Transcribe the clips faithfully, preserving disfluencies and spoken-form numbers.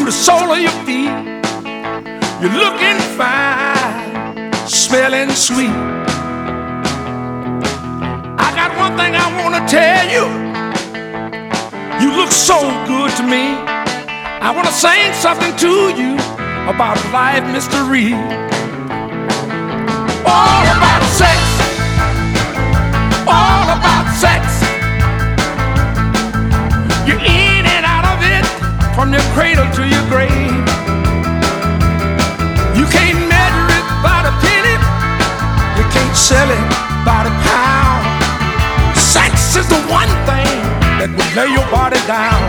to the sole of your feet. You're looking fine, smelling sweet. I got one thing I want to tell you. You look so good to me. I want to sing something to you about life mystery. All about sex, all about sex. You're in and out of it, from your cradle to your grave. You can't measure it by the penny, you can't sell it by the pound. Sex is the one thing that will lay your body down.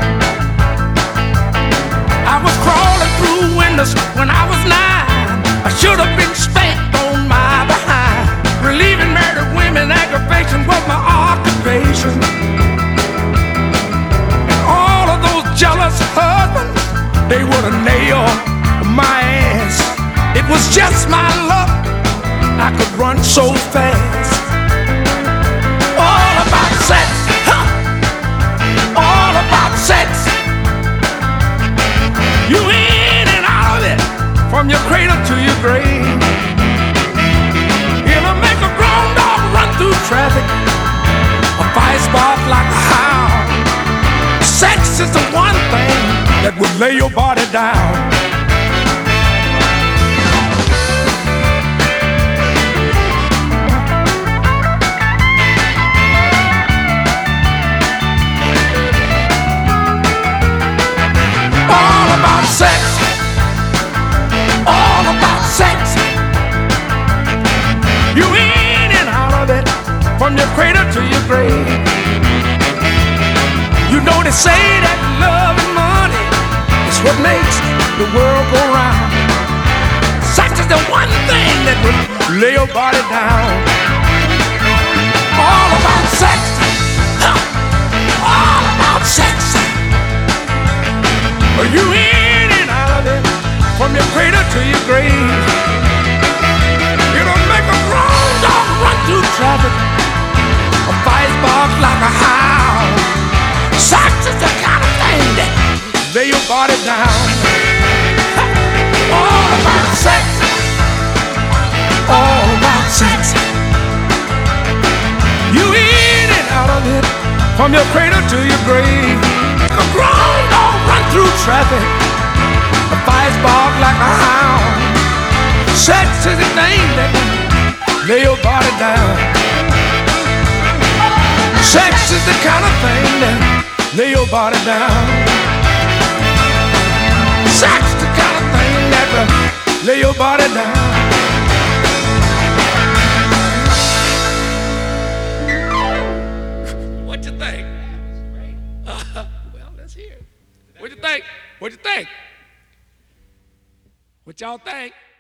I was crawling through windows when I was nine. I should have been spanked on my behind. Relieving married women, aggravation was my occupation. And all of those jealous husbands, they would have nailed my ass. It was just my luck, I could run so fast. All about sex, huh? All about sex. You in and out of it, from your cradle to your grave. It'll make a grown dog run through traffic, a fire spark like a hound. Sex is the one thing that will lay your body down. Sex, all about sex. You in and out of it, from your cradle to your grave. You know they say that love and money is what makes the world go round. Sex is the one thing that will lay your body down. All about sex, huh? All about sex. Are you in? From your cradle to your grave. It'll make a grown dog run through traffic, a fire spark like a hound. Sex is the kind of thing that lay your body down. All about sex, all about sex. You in and out of it, from your cradle to your grave. A grown dog run through traffic, a fire spark like a hound. Sex is the thing that lay your body down. Sex is the kind of thing that lay your body down. Sex is the kind of thing that will lay your body down. What you think? Uh, well, let's hear it. What you think? What you think? What y'all think?